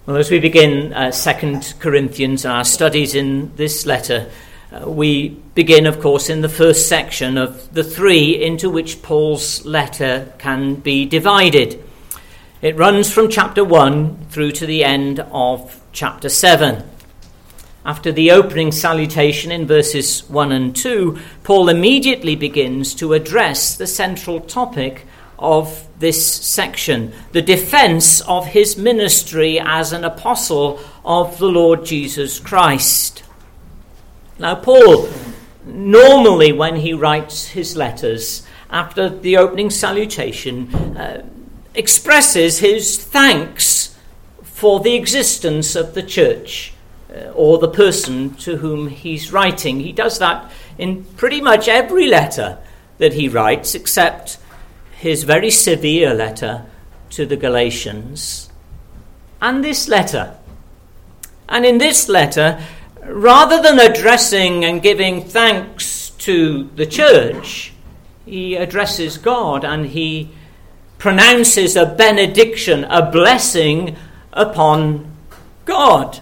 Well, as we begin 2 Corinthians and our studies in this letter, we begin, of course, in the first section of the three into which Paul's letter can be divided. It runs from chapter 1 through to the end of chapter 7. After the opening salutation in verses 1 and 2, Paul immediately begins to address the central topic of this section, the defense of his ministry as an apostle of the Lord Jesus Christ. Now, Paul, normally when he writes his letters, after the opening salutation, expresses his thanks for the existence of the church or the person to whom he's writing. He does that in pretty much every letter that he writes, except his very severe letter to the Galatians, and this letter. And in this letter, rather than addressing and giving thanks to the church, he addresses God and he pronounces a benediction, a blessing upon God.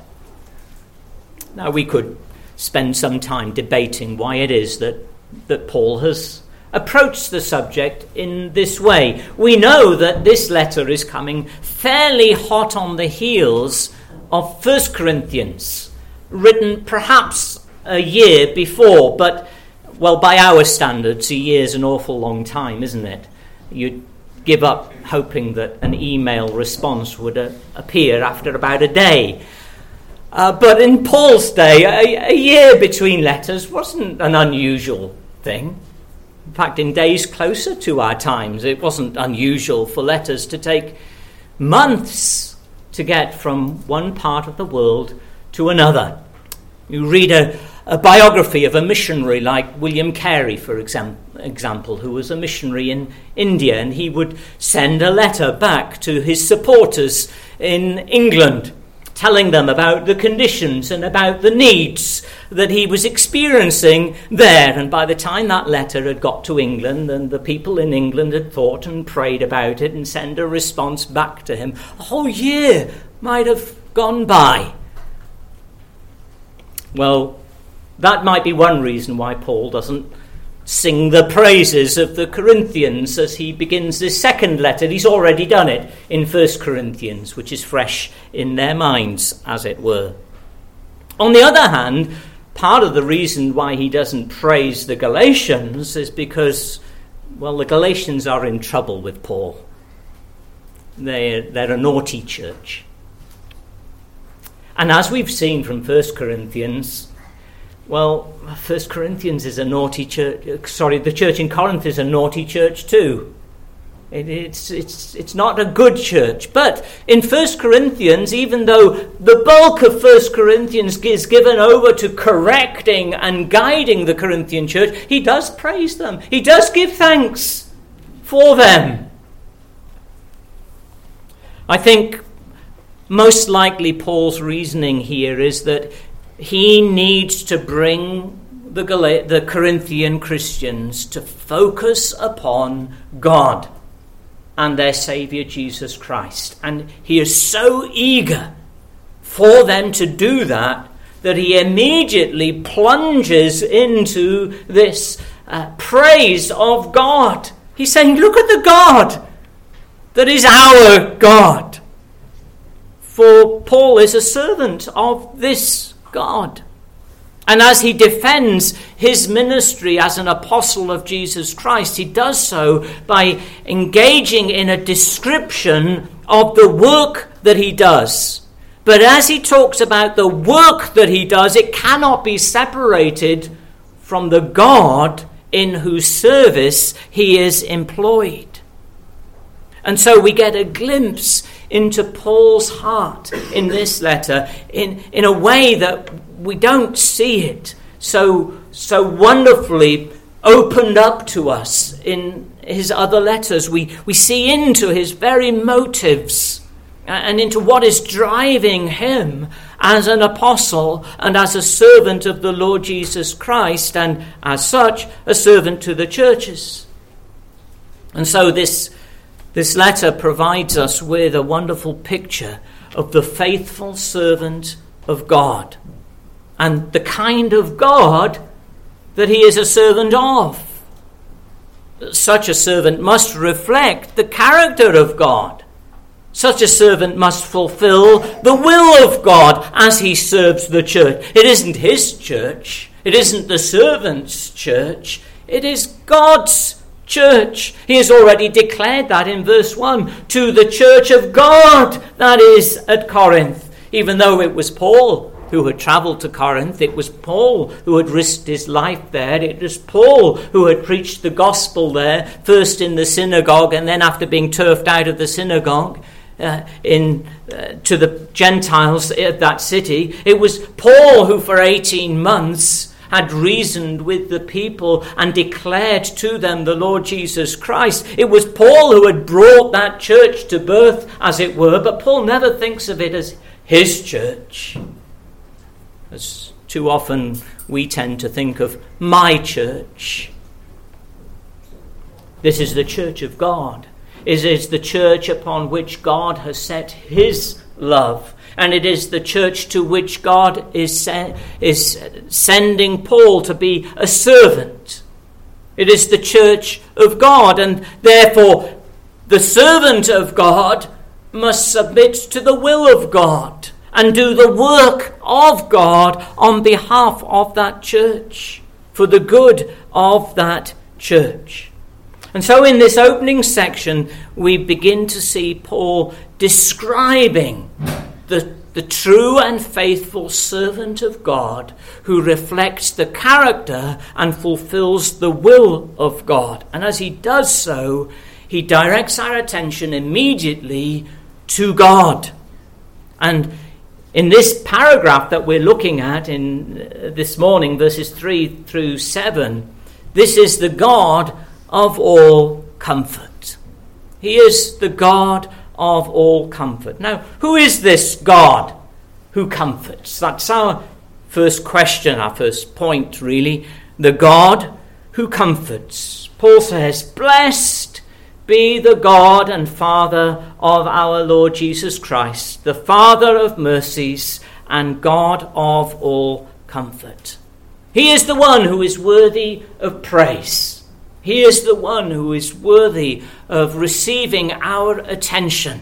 Now, we could spend some time debating why it is that Paul has approached the subject in this way. We know that this letter is coming fairly hot on the heels of 1 Corinthians, written perhaps a year before, but, well, by our standards, a year's an awful long time, isn't it? You'd give up hoping that an email response would appear after about a day. But in Paul's day, a year between letters wasn't an unusual thing. In fact, in days closer to our times, it wasn't unusual for letters to take months to get from one part of the world to another. You read a biography of a missionary like William Carey, for example, who was a missionary in India, and he would send a letter back to his supporters in England, telling them about the conditions and about the needs that he was experiencing there. And by the time that letter had got to England, and the people in England had thought and prayed about it and sent a response back to him, a whole year might have gone by. Well, that might be one reason why Paul doesn't sing the praises of the Corinthians as he begins this second letter. He's already done it in 1 Corinthians, which is fresh in their minds, as it were. On the other hand, part of the reason why he doesn't praise the Galatians is because, well, the Galatians are in trouble with Paul. They're a naughty church. And as we've seen from 1 Corinthians, well, 1 Corinthians is a naughty church. The church in Corinth is a naughty church too. It's not a good church. But in 1 Corinthians, even though the bulk of 1 Corinthians is given over to correcting and guiding the Corinthian church, he does praise them. He does give thanks for them. I think most likely Paul's reasoning here is that he needs to bring the Corinthian Christians to focus upon God and their Saviour Jesus Christ. And he is so eager for them to do that he immediately plunges into this praise of God. He's saying, look at the God that is our God. For Paul is a servant of this God. And as he defends his ministry as an apostle of Jesus Christ, he does so by engaging in a description of the work that he does. But as he talks about the work that he does, it cannot be separated from the God in whose service he is employed. And so we get a glimpse into Paul's heart in this letter in a way that we don't see it so wonderfully opened up to us in his other letters. We see into his very motives and into what is driving him as an apostle and as a servant of the Lord Jesus Christ, and as such a servant to the churches. And so this letter provides us with a wonderful picture of the faithful servant of God, and the kind of God that he is a servant of. Such a servant must reflect the character of God. Such a servant must fulfill the will of God as he serves the church. It isn't his church. It isn't the servant's church. It is God's church. He has already declared that in verse 1, to the church of God that is at Corinth. Even though it was Paul who had travelled to Corinth, it was Paul who had risked his life there, it was Paul who had preached the gospel there, first in the synagogue and then after being turfed out of the synagogue to the Gentiles at that city. It was Paul who for 18 months had reasoned with the people and declared to them the Lord Jesus Christ. It was Paul who had brought that church to birth, as it were, but Paul never thinks of it as his church. As too often we tend to think of my church. This is the church of God. It is the church upon which God has set his love. And it is the church to which God is sending Paul to be a servant. It is the church of God, and therefore the servant of God must submit to the will of God and do the work of God on behalf of that church, for the good of that church. And so in this opening section, we begin to see Paul describing the true and faithful servant of God who reflects the character and fulfills the will of God. And as he does so, he directs our attention immediately to God. And in this paragraph that we're looking at in this morning, verses 3 through 7, this is the God of all comfort. He is the God of all comfort. Now, who is this God who comforts? That's our first question, our first point, really. The God who comforts. Paul says, "Blessed be the God and Father of our Lord Jesus Christ, the Father of mercies and God of all comfort." He is the one who is worthy of praise. He is the one who is worthy of receiving our attention.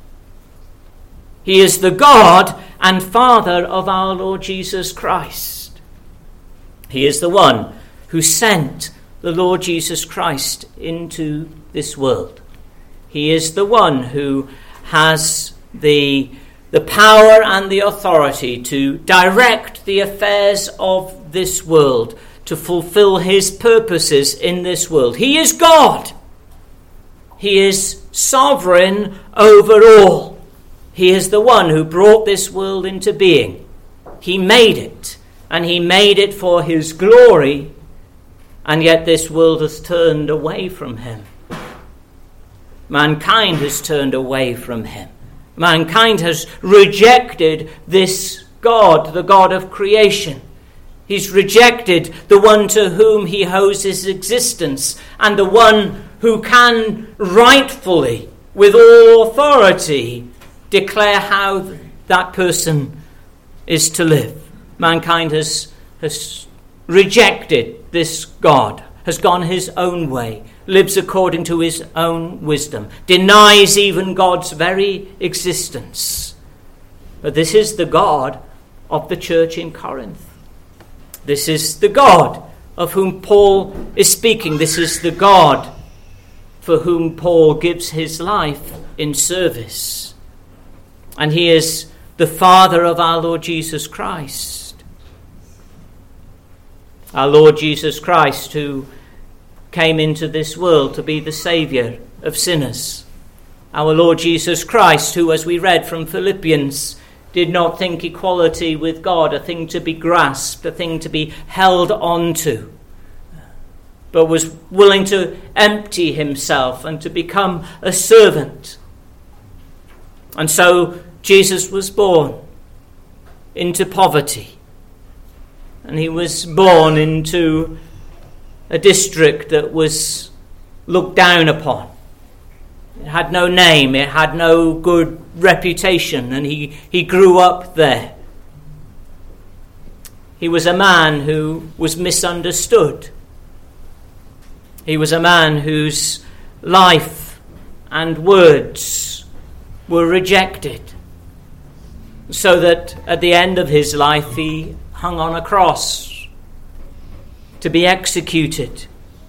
He is the God and Father of our Lord Jesus Christ. He is the one who sent the Lord Jesus Christ into this world. He is the one who has the power and the authority to direct the affairs of this world, to fulfill his purposes in this world. He is God. He is sovereign over all. He is the one who brought this world into being. He made it, and he made it for his glory, and yet this world has turned away from him. Mankind has turned away from him. Mankind has rejected this God, the God of creation. He's rejected the one to whom he owes his existence, and the one who can rightfully, with all authority, declare how that person is to live. Mankind has rejected this God, has gone his own way, lives according to his own wisdom, denies even God's very existence. But this is the God of the church in Corinth. This is the God of whom Paul is speaking. This is the God for whom Paul gives his life in service. And he is the Father of our Lord Jesus Christ. Our Lord Jesus Christ, who came into this world to be the Saviour of sinners. Our Lord Jesus Christ, who, as we read from Philippians, did not think equality with God a thing to be grasped, a thing to be held on to, but was willing to empty himself and to become a servant. And so Jesus was born into poverty, and he was born into a district that was looked down upon. It had no name, it had no good reputation, and he grew up there. He was a man who was misunderstood. He was a man whose life and words were rejected, so that at the end of his life he hung on a cross to be executed.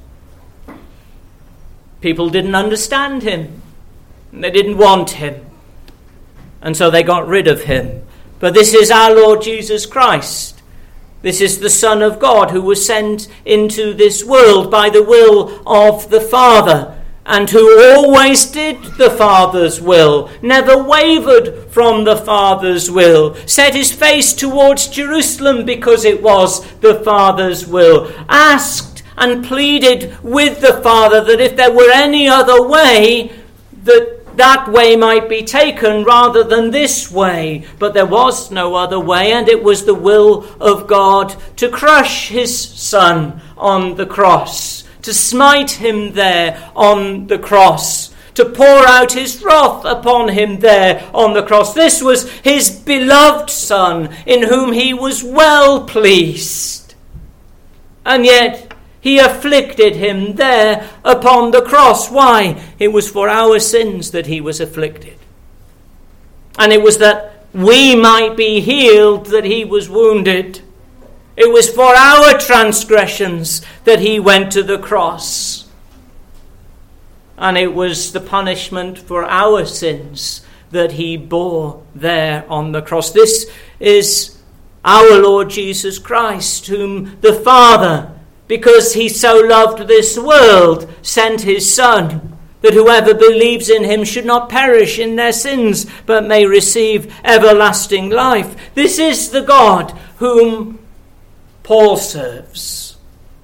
People didn't understand him. They didn't want him. And so they got rid of him. But this is our Lord Jesus Christ. This is the Son of God who was sent into this world by the will of the Father, and who always did the Father's will, never wavered from the Father's will, set his face towards Jerusalem because it was the Father's will, asked and pleaded with the Father that if there were any other way, that way might be taken rather than this way. But there was no other way, and it was the will of God to crush his Son on the cross, to smite him there on the cross, to pour out his wrath upon him there on the cross. This was his beloved Son, in whom he was well pleased. And yet he afflicted him there upon the cross. Why? It was for our sins that he was afflicted. And it was that we might be healed that he was wounded. It was for our transgressions that he went to the cross. And it was the punishment for our sins that he bore there on the cross. This is our Lord Jesus Christ, whom the Father, because he so loved this world, sent his Son, that whoever believes in him should not perish in their sins, but may receive everlasting life. This is the God whom Paul serves.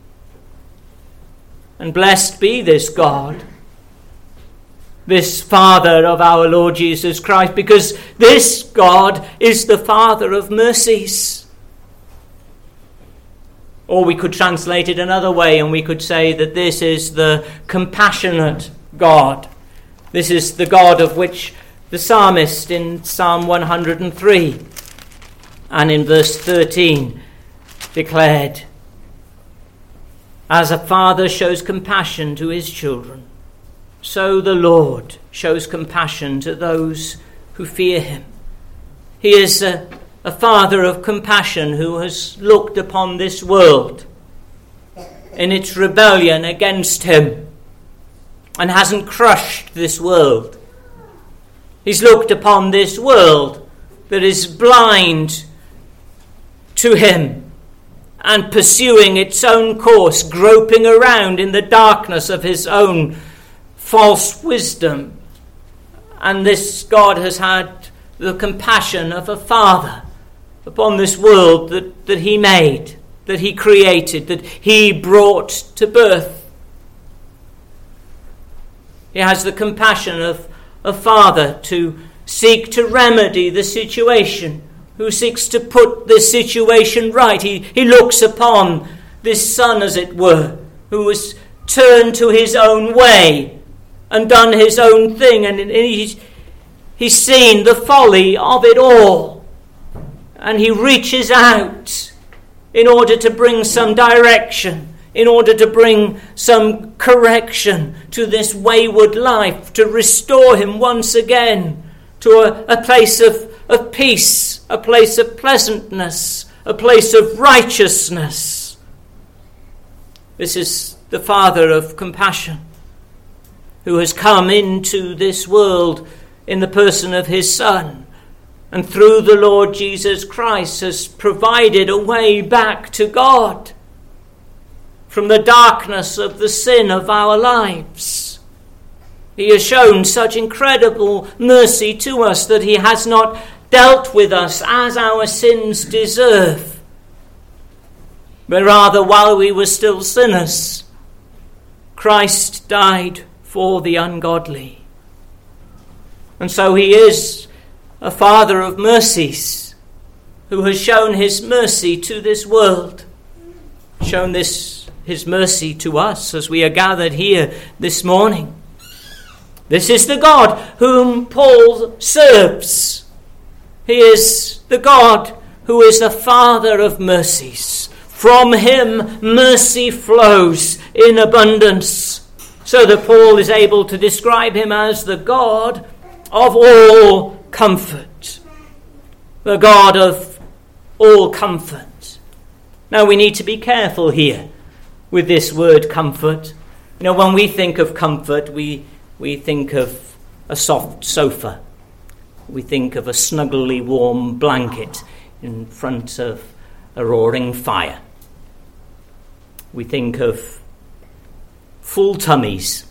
And blessed be this God, this Father of our Lord Jesus Christ, because this God is the Father of mercies. Or we could translate it another way, and we could say that this is the compassionate God. This is the God of which the psalmist in Psalm 103 and in verse 13 declared, "As a father shows compassion to his children, so the Lord shows compassion to those who fear him." He is a Father of compassion who has looked upon this world in its rebellion against him and hasn't crushed this world. He's looked upon this world that is blind to him and pursuing its own course, groping around in the darkness of his own false wisdom. And this God has had the compassion of a father upon this world that he made, that he created, that he brought to birth. He has the compassion of a father to seek to remedy the situation, who seeks to put this situation right. He looks upon this son, as it were, who has turned to his own way and done his own thing, and he's seen the folly of it all. And he reaches out in order to bring some direction, in order to bring some correction to this wayward life, to restore him once again to a place of peace, a place of pleasantness, a place of righteousness. This is the Father of compassion, who has come into this world in the person of his Son, and through the Lord Jesus Christ has provided a way back to God from the darkness of the sin of our lives. He has shown such incredible mercy to us that he has not dealt with us as our sins deserve, but rather, while we were still sinners, Christ died for the ungodly. And so he is a Father of mercies, who has shown his mercy to this world, shown his mercy to us as we are gathered here this morning. This is the God whom Paul serves. He is the God who is the Father of mercies. From him mercy flows in abundance, so that Paul is able to describe him as the God of all comfort. The God of all comfort. Now we need to be careful here with this word comfort. You know, when we think of comfort, we think of a soft sofa. We think of a snugly warm blanket in front of a roaring fire. We think of full tummies,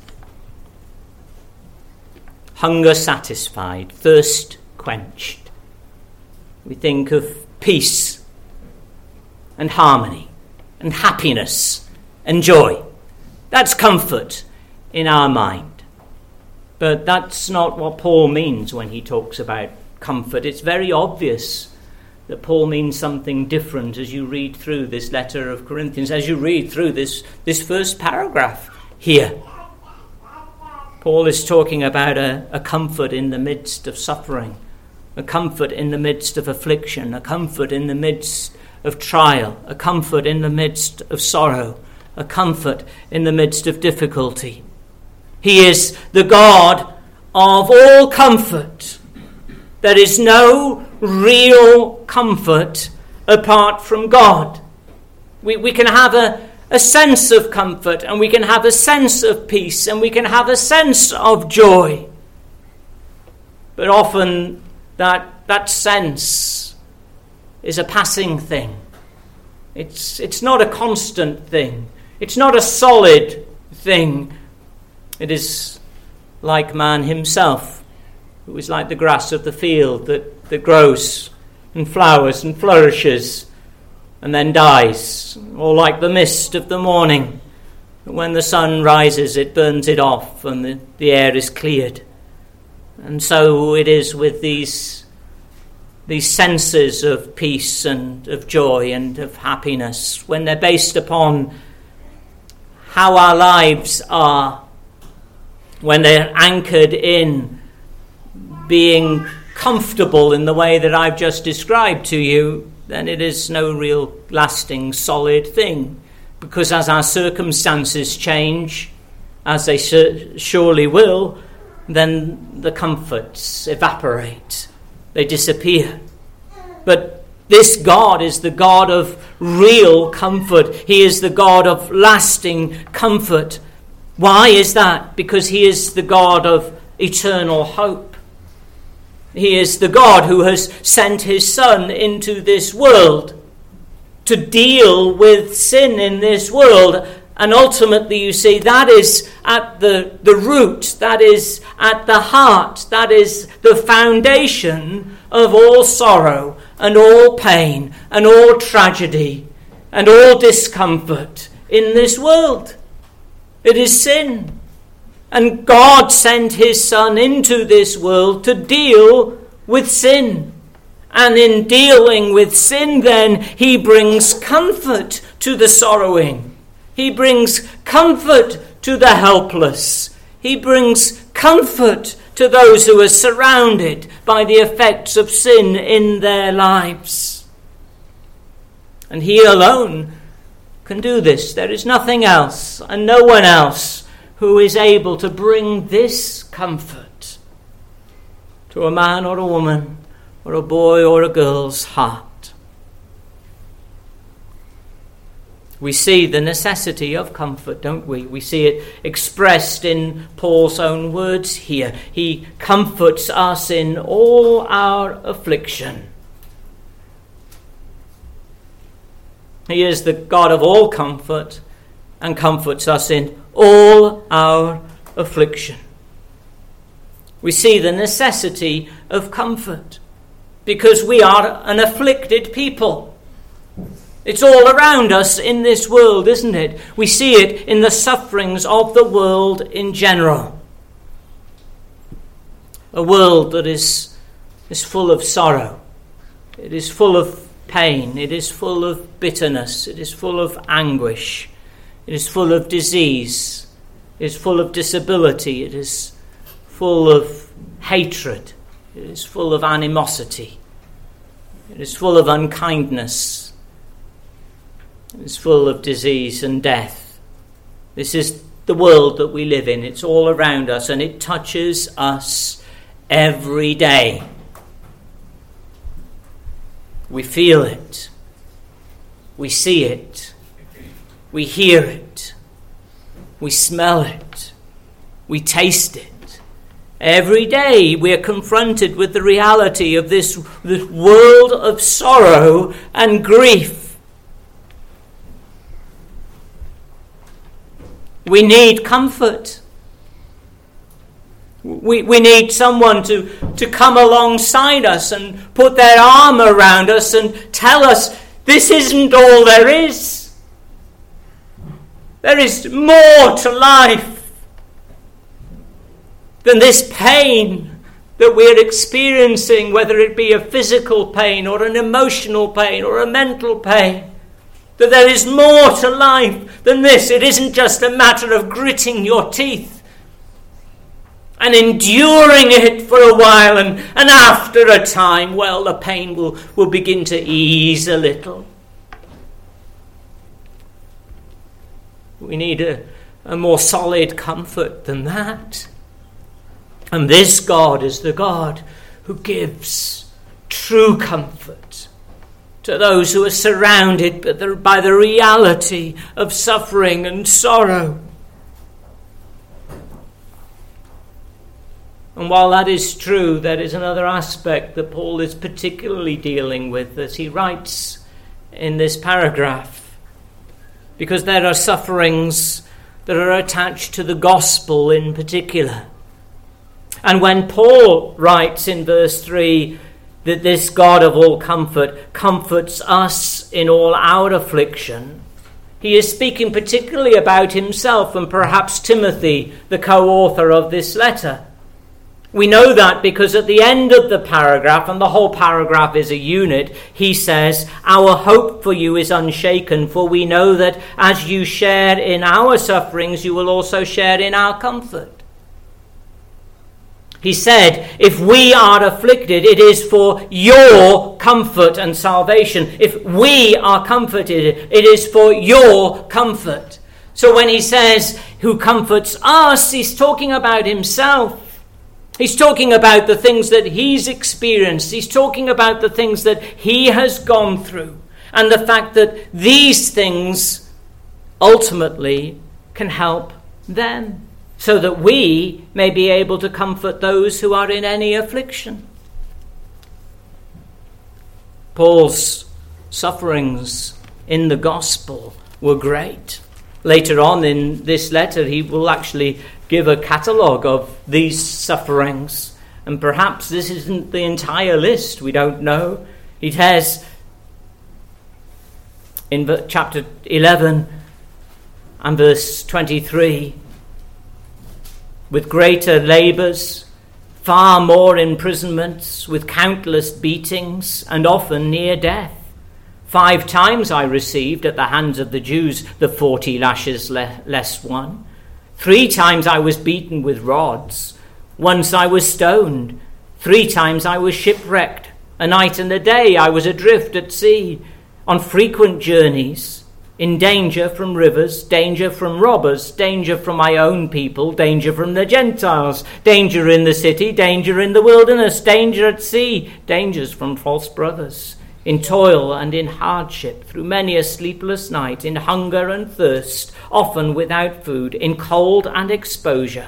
hunger satisfied, thirst quenched. We think of peace and harmony and happiness and joy. That's comfort in our mind. But that's not what Paul means when he talks about comfort. It's very obvious that Paul means something different as you read through this letter of Corinthians, as you read through this first paragraph here. Paul is talking about a comfort in the midst of suffering, a comfort in the midst of affliction, a comfort in the midst of trial, a comfort in the midst of sorrow, a comfort in the midst of difficulty. He is the God of all comfort. There is no real comfort apart from God. We can have a sense of comfort, and we can have a sense of peace, and we can have a sense of joy. But often that sense is a passing thing. It's not a constant thing. It's not a solid thing. It is like man himself, who is like the grass of the field that grows and flowers and flourishes and then dies, or like the mist of the morning. When the sun rises, it burns it off and the air is cleared. And so it is with these senses of peace and of joy and of happiness, when they're based upon how our lives are, when they're anchored in being comfortable in the way that I've just described to you, then it is no real lasting, solid thing. Because as our circumstances change, as they surely will, then the comforts evaporate. They disappear. But this God is the God of real comfort. He is the God of lasting comfort. Why is that? Because he is the God of eternal hope. He is the God who has sent his Son into this world to deal with sin in this world. And ultimately, you see, that is at the root, that is at the heart, that is the foundation of all sorrow and all pain and all tragedy and all discomfort in this world. It is sin. And God sent his Son into this world to deal with sin. And in dealing with sin, then, he brings comfort to the sorrowing. He brings comfort to the helpless. He brings comfort to those who are surrounded by the effects of sin in their lives. And he alone can do this. There is nothing else and no one else who is able to bring this comfort to a man or a woman or a boy or a girl's heart. We see the necessity of comfort, don't we? We see it expressed in Paul's own words here. He comforts us in all our affliction. He is the God of all comfort and comforts us in all our affliction. We see the necessity of comfort because we are an afflicted people. It's all around us in this world, isn't it? We see it in the sufferings of the world in general. A world that is full of sorrow. It is full of pain. It is full of bitterness. It is full of anguish. It is full of disease. It is full of disability. It is full of hatred. It is full of animosity. It is full of unkindness. It is full of disease and death. This is the world that we live in. It's all around us, and it touches us every day. We feel it. We see it. We hear it. We smell it. We taste it. Every day we are confronted with the reality of this world of sorrow and grief. We need comfort. We need someone to come alongside us and put their arm around us and tell us this isn't all there is. There is more to life than this pain that we're experiencing, whether it be a physical pain or an emotional pain or a mental pain. That there is more to life than this. It isn't just a matter of gritting your teeth and enduring it for a while, and after a time, well, the pain will begin to ease a little. We need a more solid comfort than that. And this God is the God who gives true comfort to those who are surrounded by the reality of suffering and sorrow. And while that is true, there is another aspect that Paul is particularly dealing with as he writes in this paragraph. Because there are sufferings that are attached to the gospel in particular. And when Paul writes in verse 3 that this God of all comfort comforts us in all our affliction, he is speaking particularly about himself and perhaps Timothy, the co-author of this letter. We know that because at the end of the paragraph, and the whole paragraph is a unit, he says, "Our hope for you is unshaken, for we know that as you share in our sufferings, you will also share in our comfort." He said, if we are afflicted, it is for your comfort and salvation. If we are comforted, it is for your comfort. So when he says, who comforts us, he's talking about himself. He's talking about the things that he's experienced. He's talking about the things that he has gone through. And the fact that these things ultimately can help them, so that we may be able to comfort those who are in any affliction. Paul's sufferings in the gospel were great. Later on in this letter, he will actually give a catalogue of these sufferings. And perhaps this isn't the entire list. We don't know. It has, in chapter 11 and verse 23, with greater labours, far more imprisonments, with countless beatings, and often near death. 5 times I received at the hands of the Jews the 40 lashes less one. 3 times I was beaten with rods. Once I was stoned. 3 times I was shipwrecked. A night and a day I was adrift at sea, on frequent journeys, in danger from rivers, danger from robbers, danger from my own people, danger from the Gentiles, danger in the city, danger in the wilderness, danger at sea, dangers from false brothers, in toil and in hardship, through many a sleepless night, in hunger and thirst, often without food, in cold and exposure.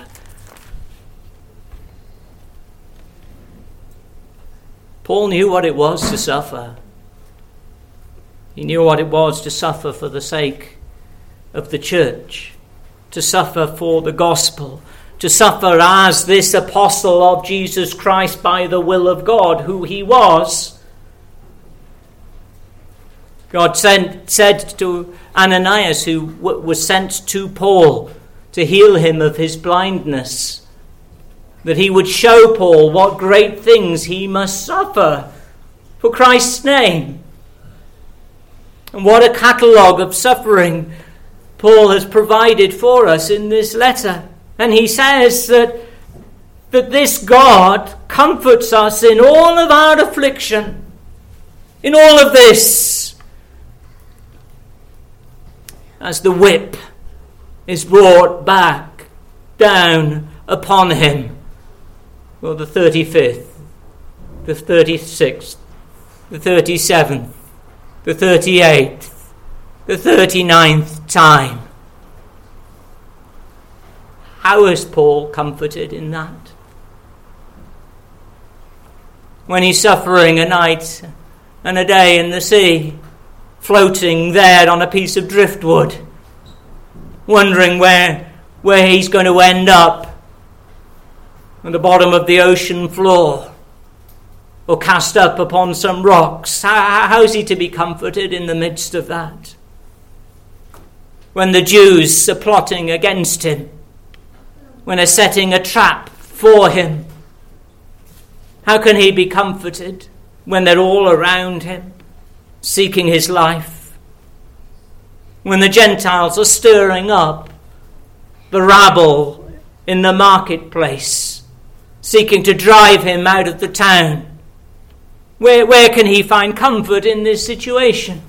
Paul knew what it was to suffer. He knew what it was to suffer for the sake of the church, to suffer for the gospel, to suffer as this apostle of Jesus Christ by the will of God, who he was. God said to Ananias, who was sent to Paul to heal him of his blindness, that he would show Paul what great things he must suffer for Christ's name. And what a catalogue of suffering Paul has provided for us in this letter. And he says that that this God comforts us in all of our affliction, in all of this, as the whip is brought back down upon him. Well, the 35th, the 36th, the 37th, the 38th, the 39th time. How is Paul comforted in that? When he's suffering a night and a day in the sea, floating there on a piece of driftwood, wondering where he's going to end up, at the bottom of the ocean floor, or cast up upon some rocks. How is he to be comforted in the midst of that? When the Jews are plotting against him, when they're setting a trap for him, how can he be comforted when they're all around him, seeking his life? When the Gentiles are stirring up the rabble in the marketplace, seeking to drive him out of the town, where can he find comfort in this situation?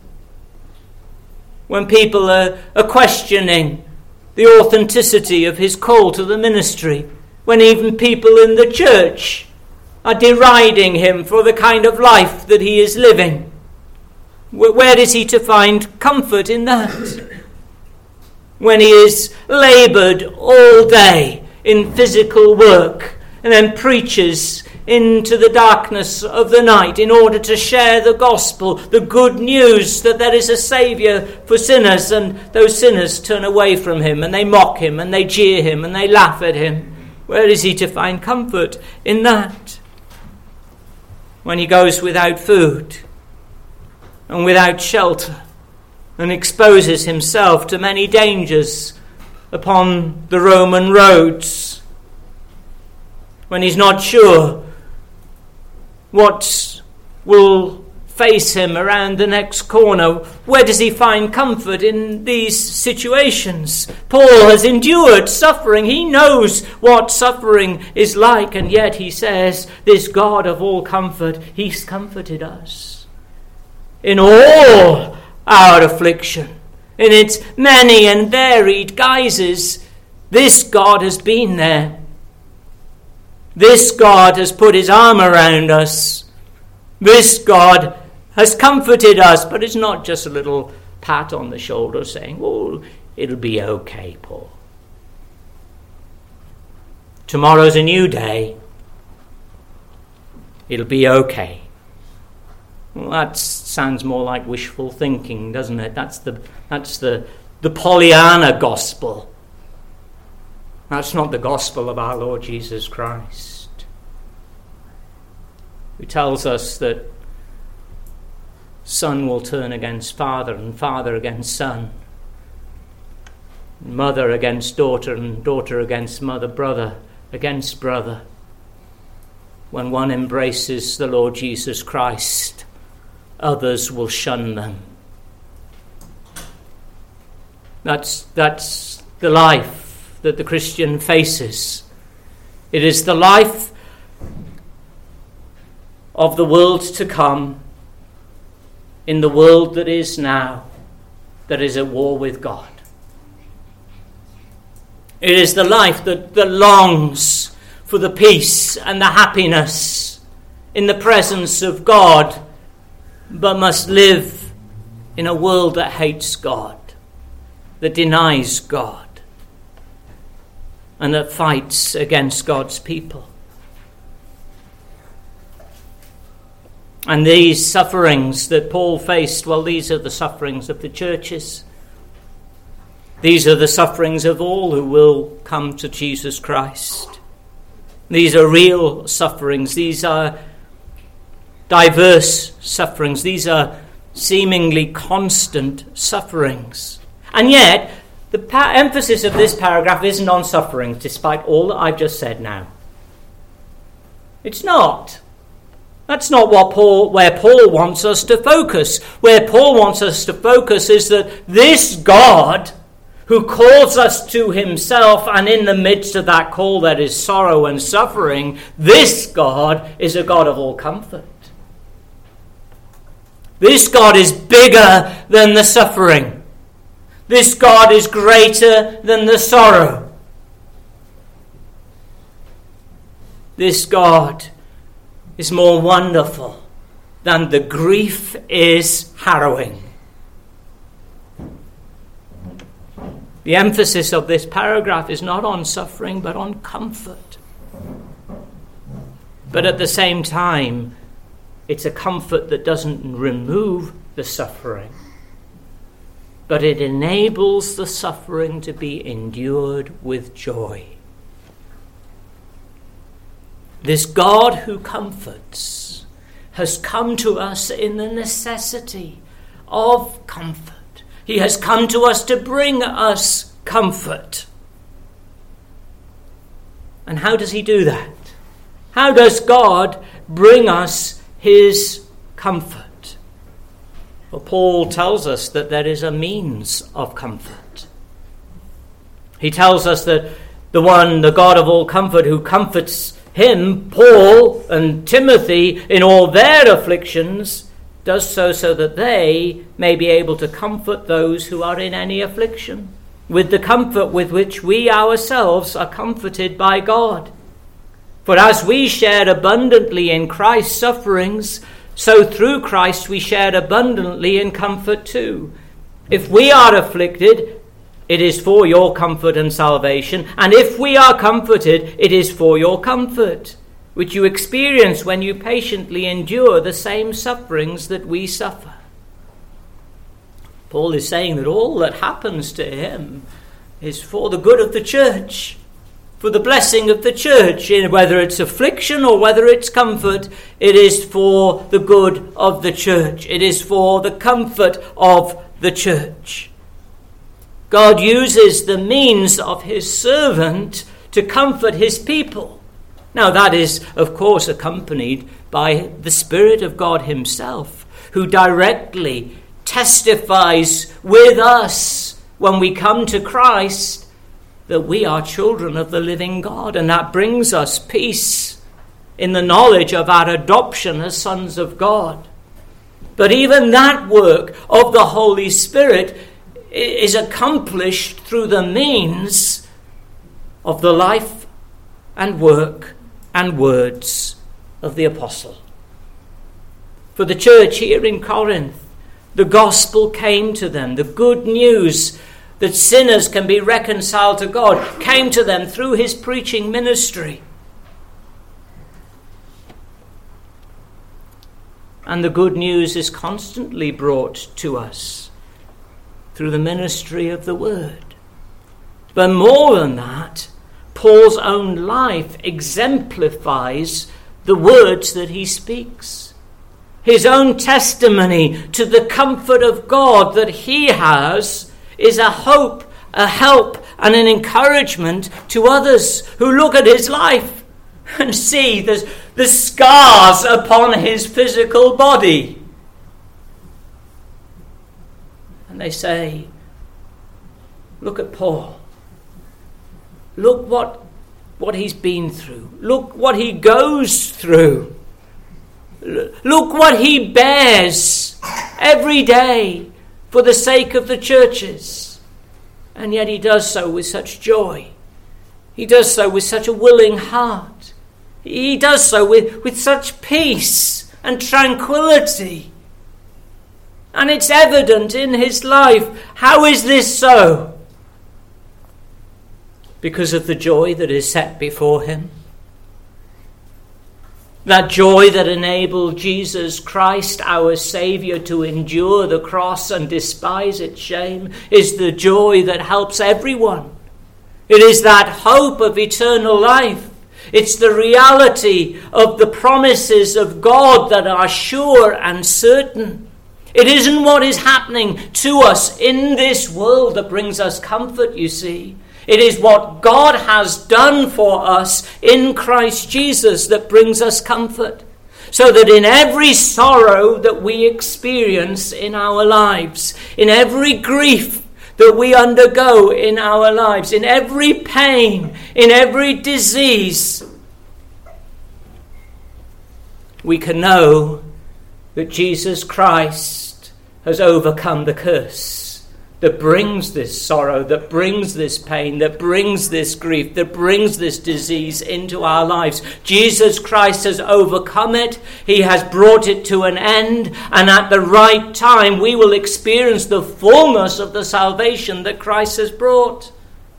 When people are questioning the authenticity of his call to the ministry, when even people in the church are deriding him for the kind of life that he is living, where is he to find comfort in that? When he is laboured all day in physical work and then preaches into the darkness of the night in order to share the gospel, the good news that there is a saviour for sinners, and those sinners turn away from him and they mock him and they jeer him and they laugh at him. Where is he to find comfort in that? When he goes without food and without shelter and exposes himself to many dangers upon the Roman roads, when he's not sure what will face him around the next corner, where does he find comfort in these situations? Paul has endured suffering. He knows what suffering is like, and yet he says, this God of all comfort, he's comforted us in all our affliction, in its many and varied guises. This God has been there. This God has put his arm around us. This God has comforted us. But it's not just a little pat on the shoulder saying, oh, it'll be okay, Paul. Tomorrow's a new day. It'll be okay. Well, that sounds more like wishful thinking, doesn't it? That's the Pollyanna gospel. That's not the gospel of our Lord Jesus Christ, who tells us that son will turn against father and father against son, mother against daughter and daughter against mother, brother against brother. When one embraces the Lord Jesus Christ, others will shun them. That's the life that the Christian faces. It is the life of the world to come, in the world that is now, that is at war with God. It is the life that longs for the peace and the happiness in the presence of God, but must live in a world that hates God, that denies God, and that fights against God's people. And these sufferings that Paul faced, well, these are the sufferings of the churches. These are the sufferings of all who will come to Jesus Christ. These are real sufferings. These are diverse sufferings. These are seemingly constant sufferings. And yet, the emphasis of this paragraph isn't on suffering, despite all that I've just said now. It's not. That's not where Paul wants us to focus. Where Paul wants us to focus is that this God, who calls us to himself, and in the midst of that call there is sorrow and suffering, this God is a God of all comfort. This God is bigger than the suffering. This God is greater than the sorrow. This God is more wonderful than the grief is harrowing. The emphasis of this paragraph is not on suffering, but on comfort. But at the same time, it's a comfort that doesn't remove the suffering, but it enables the suffering to be endured with joy. This God who comforts has come to us in the necessity of comfort. He has come to us to bring us comfort. And how does he do that? How does God bring us his comfort? Well, Paul tells us that there is a means of comfort. He tells us that the God of all comfort, who comforts him, Paul and Timothy, in all their afflictions, does so that they may be able to comfort those who are in any affliction, with the comfort with which we ourselves are comforted by God. For as we shared abundantly in Christ's sufferings, so through Christ we shared abundantly in comfort too. If we are afflicted, it is for your comfort and salvation, and if we are comforted, it is for your comfort, which you experience when you patiently endure the same sufferings that we suffer. Paul is saying that all that happens to him is for the good of the church, for the blessing of the church. Whether it's affliction or whether it's comfort, it is for the good of the church. It is for the comfort of the church. God uses the means of his servant to comfort his people. Now that is, of course, accompanied by the Spirit of God himself, who directly testifies with us when we come to Christ that we are children of the living God, and that brings us peace in the knowledge of our adoption as sons of God. But even that work of the Holy Spirit is accomplished through the means of the life and work and words of the apostle. For the church here in Corinth, the gospel came to them. The good news that sinners can be reconciled to God came to them through his preaching ministry. And the good news is constantly brought to us through the ministry of the word. But more than that, Paul's own life exemplifies the words that he speaks. His own testimony to the comfort of God that he has is a hope, a help, and an encouragement to others who look at his life and see the scars upon his physical body. And they say, look at Paul. Look what he's been through. Look what he goes through. Look what he bears every day for the sake of the churches. And yet he does so with such joy. He does so with such a willing heart. He does so with such peace and tranquility. And it's evident in his life. How is this so? Because of the joy that is set before him. That joy that enabled Jesus Christ, our Saviour, to endure the cross and despise its shame, is the joy that helps everyone. It is that hope of eternal life. It's the reality of the promises of God that are sure and certain. It isn't what is happening to us in this world that brings us comfort, you see. It is what God has done for us in Christ Jesus that brings us comfort. So that in every sorrow that we experience in our lives, in every grief that we undergo in our lives, in every pain, in every disease, we can know that Jesus Christ has overcome the curse that brings this sorrow, that brings this pain, that brings this grief, that brings this disease into our lives. Jesus Christ has overcome it. He has brought it to an end. And at the right time, we will experience the fullness of the salvation that Christ has brought.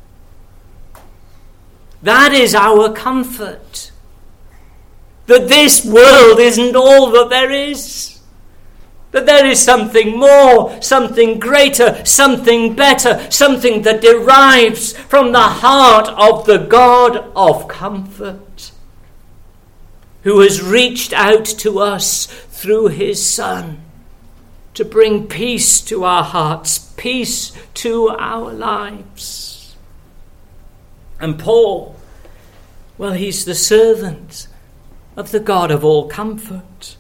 That is our comfort. That this world isn't all that there is. That there is something more, something greater, something better, something that derives from the heart of the God of comfort, who has reached out to us through his Son to bring peace to our hearts, peace to our lives. And Paul, well, he's the servant of the God of all comfort.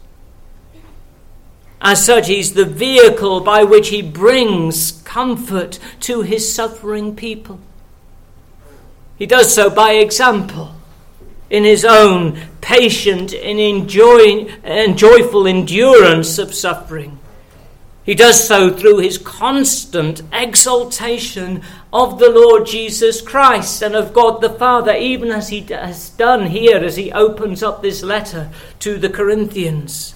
As such, he's the vehicle by which he brings comfort to his suffering people. He does so by example, in his own patient and joyful endurance of suffering. He does so through his constant exaltation of the Lord Jesus Christ and of God the Father, even as he has done here as he opens up this letter to the Corinthians.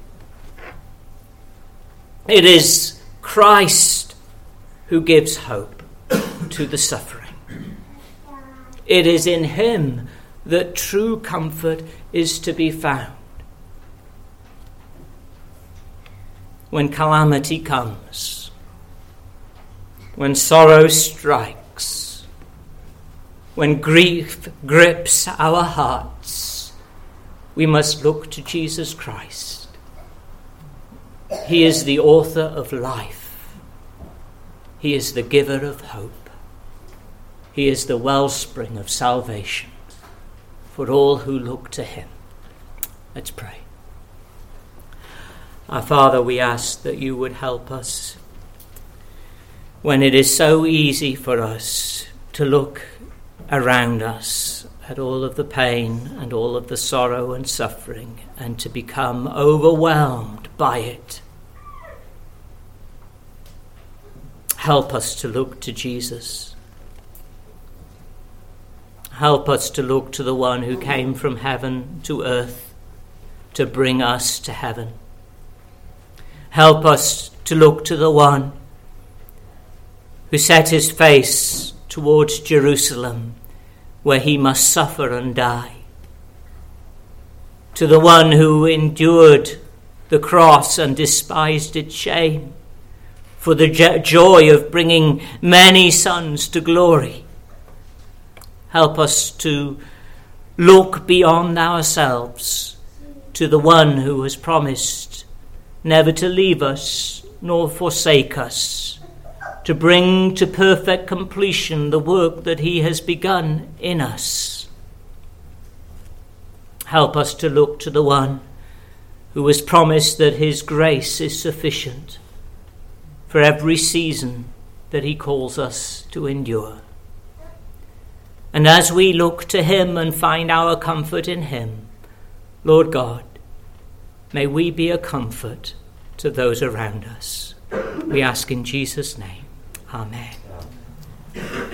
It is Christ who gives hope to the suffering. It is in him that true comfort is to be found. When calamity comes, when sorrow strikes, when grief grips our hearts, we must look to Jesus Christ. He is the author of life. He is the giver of hope. He is the wellspring of salvation for all who look to him. Let's pray. Our Father, we ask that you would help us when it is so easy for us to look around us at all of the pain and all of the sorrow and suffering and to become overwhelmed by it. Help us to look to Jesus. Help us to look to the one who came from heaven to earth to bring us to heaven. Help us to look to the one who set his face towards Jerusalem, where he must suffer and die. To the one who endured the cross and despised its shame, for the joy of bringing many sons to glory. Help us to look beyond ourselves to the one who has promised never to leave us nor forsake us, to bring to perfect completion the work that he has begun in us. Help us to look to the one who has promised that his grace is sufficient for every season that he calls us to endure. And as we look to him and find our comfort in him, Lord God, may we be a comfort to those around us. We ask in Jesus' name. Amen.